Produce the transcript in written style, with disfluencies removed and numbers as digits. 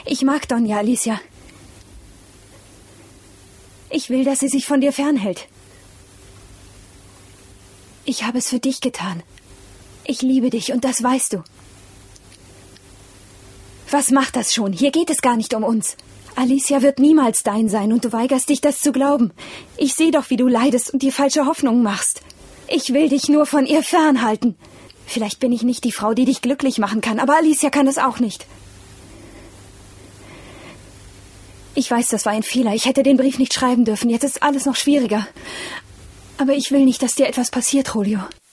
Ich mag Doña Alicia. Ich will, dass sie sich von dir fernhält. Ich habe es für dich getan. Ich liebe dich und das weißt du. Was macht das schon? Hier geht es gar nicht um uns. Alicia wird niemals dein sein und du weigerst dich, das zu glauben. Ich sehe doch, wie du leidest und dir falsche Hoffnungen machst. Ich will dich nur von ihr fernhalten. Vielleicht bin ich nicht die Frau, die dich glücklich machen kann, aber Alicia kann es auch nicht. Ich weiß, das war ein Fehler. Ich hätte den Brief nicht schreiben dürfen. Jetzt ist alles noch schwieriger. Aber ich will nicht, dass dir etwas passiert, Julio.